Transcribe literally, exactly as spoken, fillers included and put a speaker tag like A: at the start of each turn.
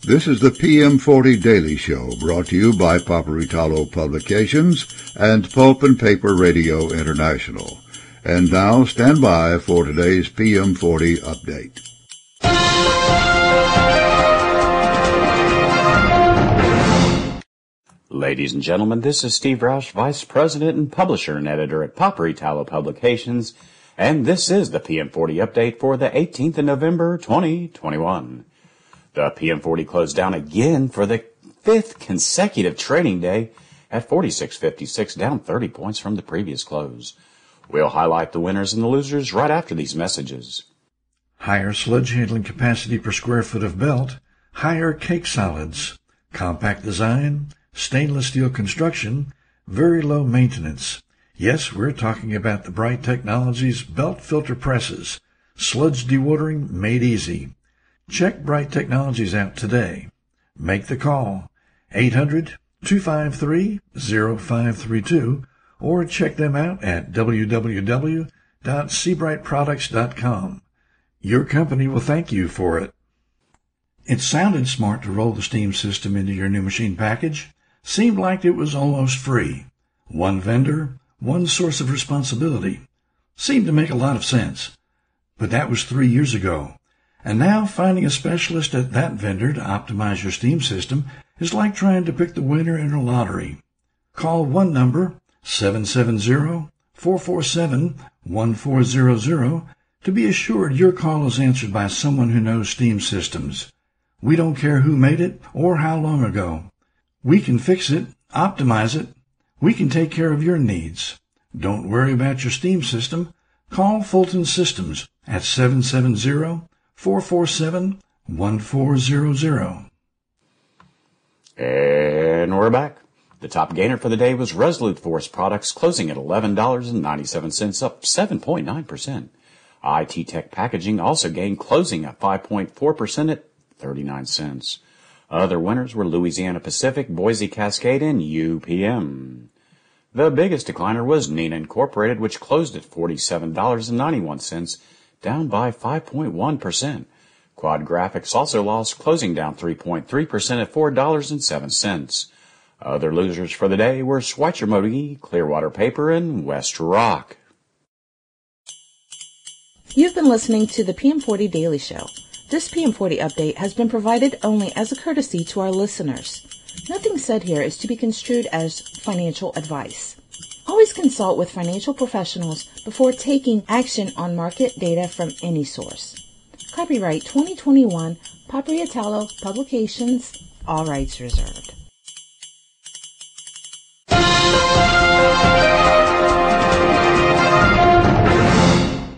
A: This is the P M forty Daily Show, brought to you by Paperitalo Publications and Pulp and Paper Radio International. And now, stand by for today's P M forty update.
B: Ladies and gentlemen, this is Steve Roush, Vice President and Publisher and Editor at Paperitalo Publications, and this is the P M forty update for the eighteenth of November, twenty twenty-one. The P M forty closed down again for the fifth consecutive trading day at forty-six fifty-six, down thirty points from the previous close. We'll highlight the winners and the losers right after these messages.
C: Higher sludge handling capacity per square foot of belt, higher cake solids, compact design, stainless steel construction, very low maintenance. Yes, we're talking about the Bright Technologies belt filter presses, sludge dewatering made easy. Check Bright Technologies out today. Make the call, eight hundred, two five three, zero five three two, or check them out at w w w dot seabright products dot com. Your company will thank you for it. It sounded smart to roll the steam system into your new machine package. Seemed like it was almost free. One vendor, one source of responsibility. Seemed to make a lot of sense. But that was three years ago. And now finding a specialist at that vendor to optimize your steam system is like trying to pick the winner in a lottery. Call one number, seven seven zero, four four seven, one four zero zero, to be assured your call is answered by someone who knows steam systems. We don't care who made it or how long ago. We can fix it, optimize it. We can take care of your needs. Don't worry about your steam system. Call Fulton Systems at seven seven zero, four four seven, one four zero zero.
B: And we're back. The top gainer for the day was Resolute Force Products, closing at eleven dollars and ninety-seven cents, up seven point nine percent. I T Tech Packaging also gained, closing at five point four percent at thirty-nine cents. Other winners were Louisiana Pacific, Boise Cascade, and U P M. The biggest decliner was Neenah Incorporated, which closed at forty-seven dollars and ninety-one cents, down by five point one percent. Quad Graphics also lost, closing down three point three percent at four dollars and seven cents. Other losers for the day were Schweitzer Modellii, Clearwater Paper, and West Rock.
D: You've been listening to the P M forty Daily Show. This P M forty update has been provided only as a courtesy to our listeners. Nothing said here is to be construed as financial advice. Always consult with financial professionals before taking action on market data from any source. Copyright twenty twenty-one, Paperitalo Publications, all rights reserved.